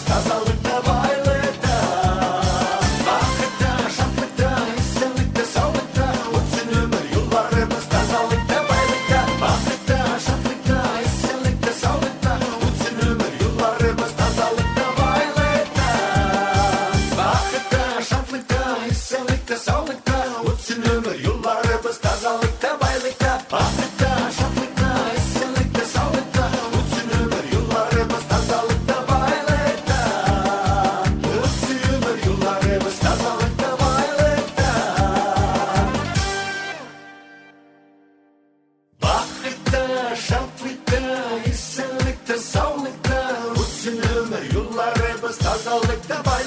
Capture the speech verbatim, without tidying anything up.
тазалыкта, байлыкта, бақытта, шаттықта, естелікте, саулықта, өтсін өмір юлларыбыз тазалыкта, байлыкта, бақытта, шаттықта, естелікте, саулықта, өтсін өмір юлларыбыз тазалыкта, байлыкта, бақытта, шаттықта, естелікте, саулықта, өтсін өмір юлларыбыз тазалыкта, байлыкта, бақытта, шаттықта, естелікте, саулықта, өтсін өмір юлларыбыз тазалыкта, байлыкта, өтсін өмір юлларыбыз тазалыкта, байлыкта. Бақытта, шаттықта, естелікте, саулықта, өтсін өмір юлларыбыз тазалыкта, байлыкта.